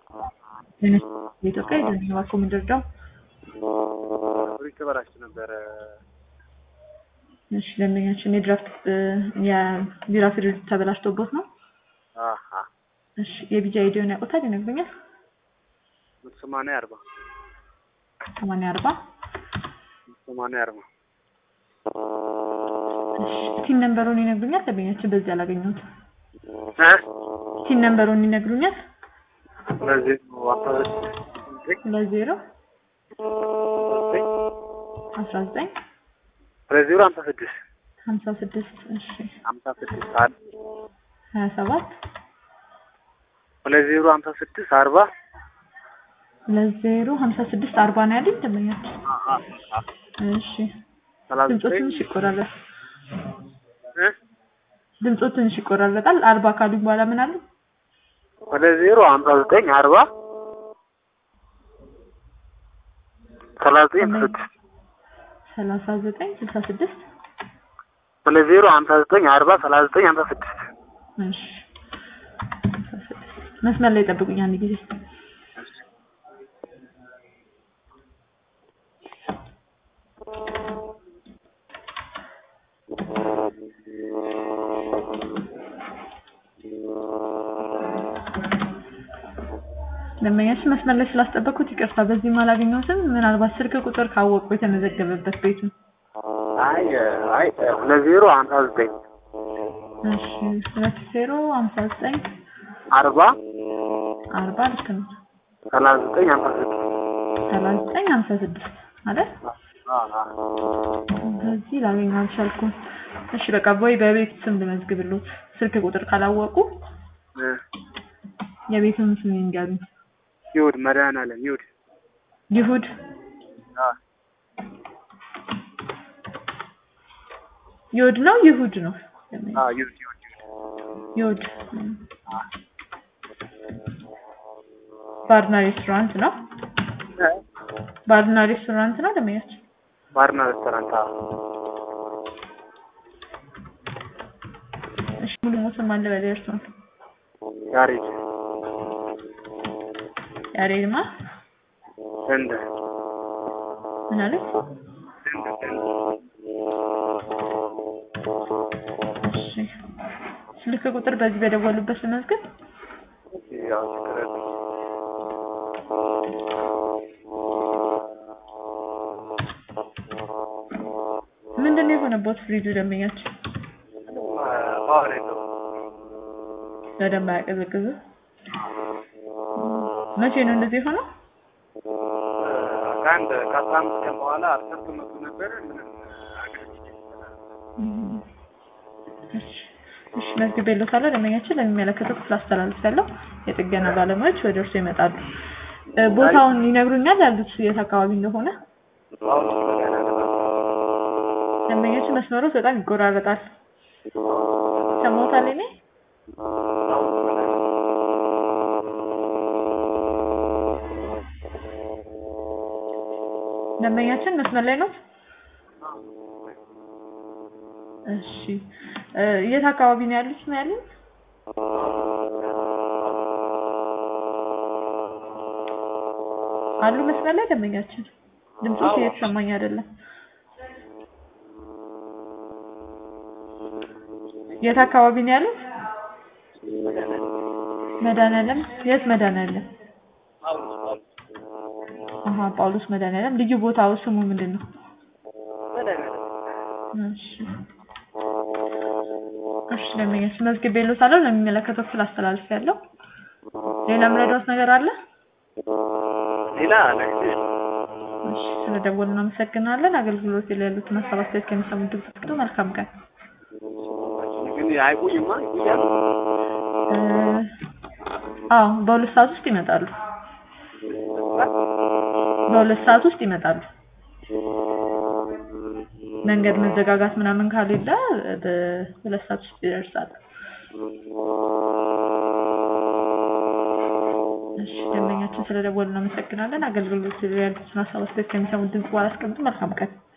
የኢትዮጵያ የደንባ ኮሚደርዳው ሪከቨራች ነበር እሺ ለምኛችን የድራፍት የቢራ ፍሪጅ ተበላሽቶበት ነው እሺ የቢጃ አይዲውን ያውቁታል ይነግሩኛል 80 ቲን ነምበሩን ይነግሩኛል ለምኛችን በዚህ አላገኘሁት ቲን ነምበሩን ይነግሩኛል ለዜሮ 19 56 እሺ 57 ለዜሮ 56 40 ለዜሮ 56 40 ነው ያለኝ ተመኛችሁ እሺ ድምፁ ትንሽ ይቆራረጣል 40 ካሉ በኋላ ምን አለ ለዜሮ 59 40 39 66 ለዜሮ 59 40 39 56 እሺ መስመር ላይ ጠብቁኝ አንድ ጊዜ ለማያሽ መስመር ላይ ስላስጠበቁት ይቅርታ በዚህ ማላገኘሁትም ምናልባት ስልክ ቁጥር ካወቁ የተመዘገበበት ቤቱ አይ ለዜሮ 59 እሺ ለዜሮ 59 40 ልክ ነው 39 56 አይደል በዚህ ላገኘው አልቻልኩም እሺ በቃ በቤት ስም ልመዝግብልዎት ስልክ ቁጥር ካላወቁ የቤቱን ስም ይንገሩኝ ይሁድ መድኃኒዓለም ይሁድ ነው ይሁድ ባርና ሬስቶራንት ነው ለማያች ባርና ሬስቶራንት እሺ ሙሉ ሞቱን ማን ለበለርት ነው ያሬድማ እንደ ምን አለ እሺ ስልክ ቁጥር በዚህ በደወሉበት ለመዝገብ ምንድነው የሆነበት ፍሪጁ ደምኛች ለደማ ያቀዘቅዝ መቼ ነው እንደዚህ ሆኖ ካንተ ካሳም ከበኋላ አጥተመጡ ነበር እሺ መዝግቤልዎታል ደምኛችን ለሚመለከተው ክፍል አስተላልፋለሁ የጥገና ባለሙያዎች ወደ እርሱ ይመጣሉ ቦታውን ይነግሩኛል ያሉት የት አካባቢ እንደሆነ ደምኛችን መስመሩ በጣም ይቆራረጣል ሰሞታል እኔ ደምኛችን መስመር ላይ ነው እሺ የት አካባቢ ነው ያሉት አሉ መስመር ላይ ደምኛችን ድምፁ እየተሰማኝ አይደለም የት አካባቢ ነው ያሉት መድኃኒዓለም የት መድኃኒዓለም ጳውሎስ መድኃኒዓለም ልዩ ቦታው ስሙ ምንድነው እሺ ለምኛችን መዝግቤልዎታል ለሚመለከተው ክፍል አስተላልፋለሁ ሌላ ምረዳት ነገር አለ እሺ ስለደወሉ እናመሰግናለን አገልግሎት ላይ ያሉት ማስተባበሪያ ከሚሰሙ ድምጽ መልካም ቀን ግን አይቆይማ በሁለት ሰዓት ውስጥ ይመጣሉ መንገድ መዘጋጋት ምናምን ካለዳ በሁለት ሰዓት ውስጥ ይደርሳል እሺ ደንበኛችን ስለደወሉ እናመሰግናለን አገልግሎት ላይ ያሉት ማስተባበሪያ ከሚሰሙ ድምጽ መልካም ቀን